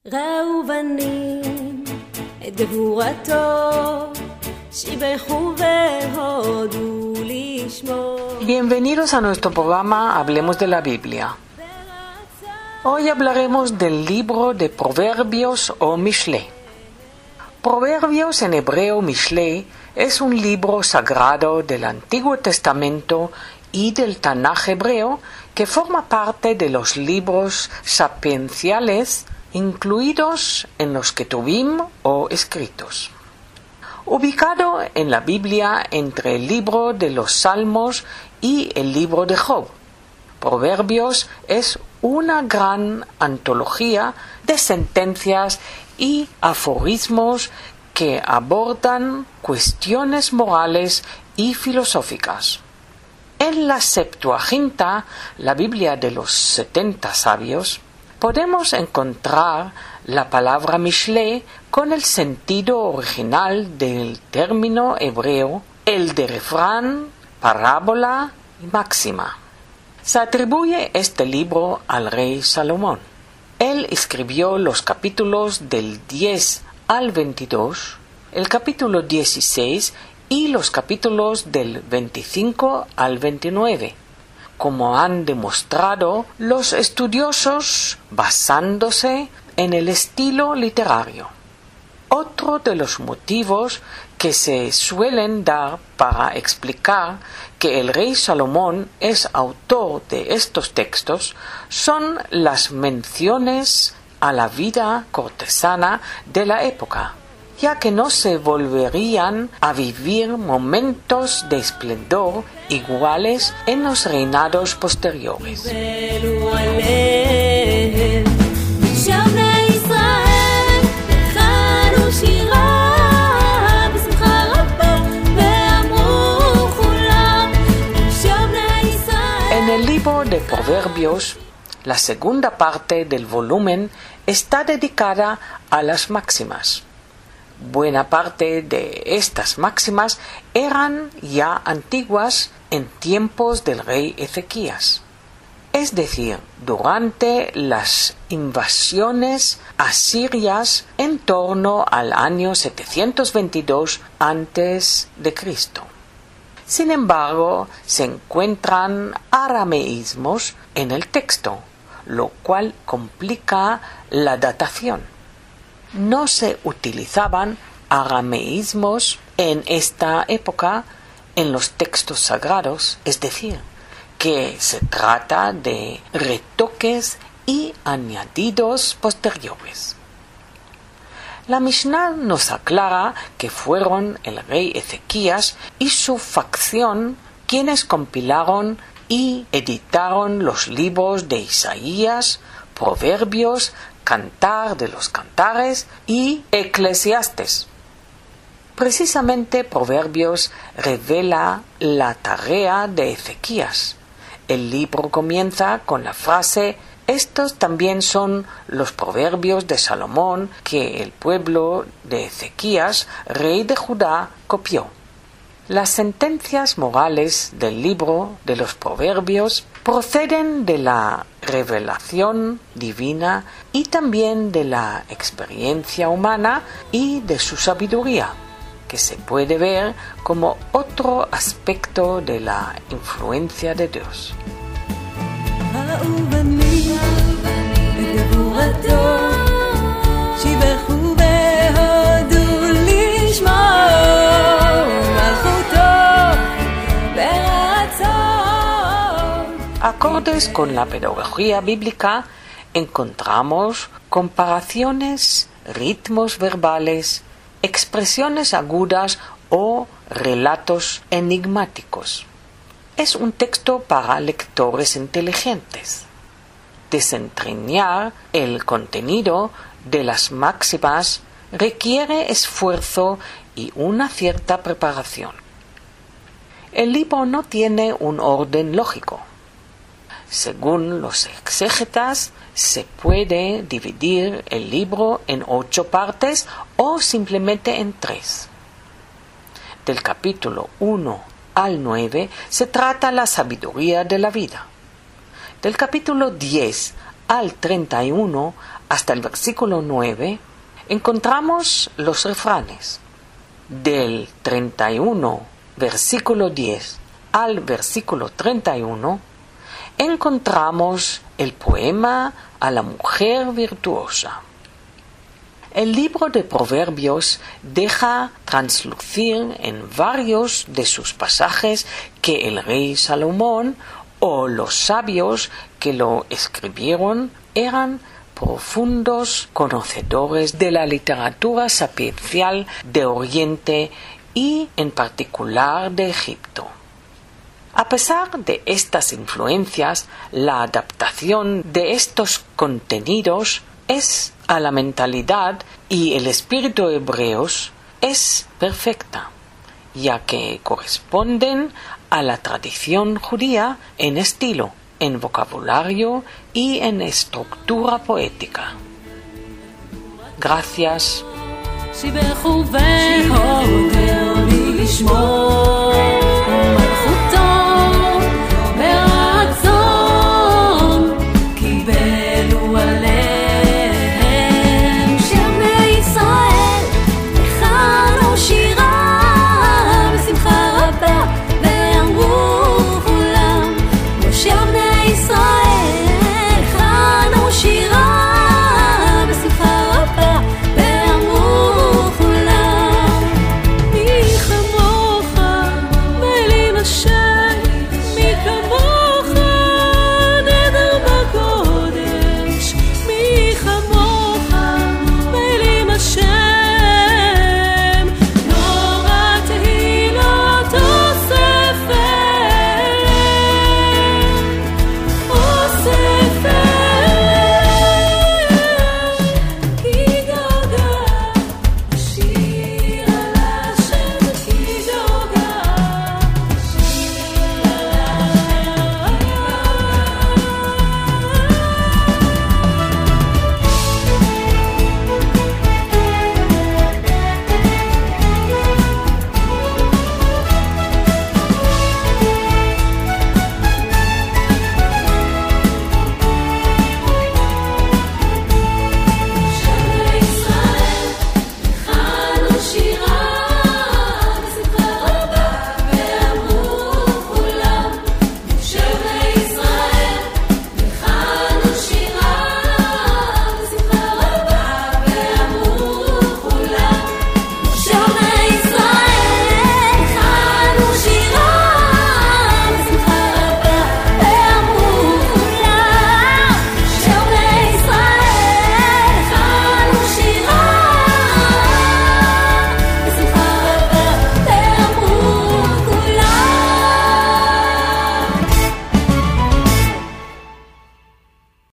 ראו בנים את גבורתו, שיבחו והודו לשמו. Bienvenidos a nuestro programa Hablemos de la Biblia. Hoy hablaremos del libro de Proverbios o Mishle. Proverbios en hebreo Mishle es un libro sagrado del Antiguo Testamento y del Tanaj hebreo que forma parte de los libros sapienciales incluidos en los Ketuvim o escritos. Ubicado en la Biblia entre el libro de los Salmos y el libro de Job, Proverbios es una gran antología de sentencias y aforismos que abordan cuestiones morales y filosóficas. En la Septuaginta, la Biblia de los 70 sabios, podemos encontrar la palabra Mishle con el sentido original del término hebreo, el de refrán, parábola y máxima. Se atribuye este libro al rey Salomón. Él escribió los capítulos del 10 al 22, el capítulo 16 y los capítulos del 25 al 29. Como han demostrado los estudiosos basándose en el estilo literario. Otro de los motivos que se suelen dar para explicar que el rey Salomón es autor de estos textos son las menciones a la vida cortesana de la época, ya que no se volverían a vivir momentos de esplendor iguales en los reinados posteriores. En el libro de Proverbios, la segunda parte del volumen está dedicada a las máximas. Buena parte de estas máximas eran ya antiguas en tiempos del rey Ezequías, es decir, durante las invasiones asirias en torno al año 722 a.C. Sin embargo, se encuentran arameísmos en el texto, lo cual complica la datación. No se utilizaban arameísmos en esta época en los textos sagrados, es decir, que se trata de retoques y añadidos posteriores. La Mishnah nos aclara que fueron el rey Ezequías y su facción quienes compilaron y editaron los libros de Isaías, Proverbios, Cantar de los Cantares y Eclesiastes. Precisamente Proverbios revela la tarea de Ezequías. El libro comienza con la frase: estos también son los proverbios de Salomón que el pueblo de Ezequías, rey de Judá, copió. Las sentencias morales del libro de los Proverbios proceden de la revelación divina y también de la experiencia humana y de su sabiduría, que se puede ver como otro aspecto de la influencia de Dios. Acordes con la pedagogía bíblica, encontramos comparaciones, ritmos verbales, expresiones agudas o relatos enigmáticos. Es un texto para lectores inteligentes. Desentrañar el contenido de las máximas requiere esfuerzo y una cierta preparación. El libro no tiene un orden lógico. Según los exégetas, se puede dividir el libro en 8 partes o simplemente en 3. Del capítulo 1 al 9 se trata la sabiduría de la vida. Del capítulo 10 al 31 hasta el versículo 9, encontramos los refranes. Del 31, versículo 10, al versículo 31, encontramos el poema a la mujer virtuosa. El libro de Proverbios deja traslucir en varios de sus pasajes que el rey Salomón o los sabios que lo escribieron eran profundos conocedores de la literatura sapiencial de Oriente y en particular de Egipto. A pesar de estas influencias, la adaptación de estos contenidos es a la mentalidad y el espíritu hebreos es perfecta, ya que corresponden a la tradición judía en estilo, en vocabulario y en estructura poética. Gracias.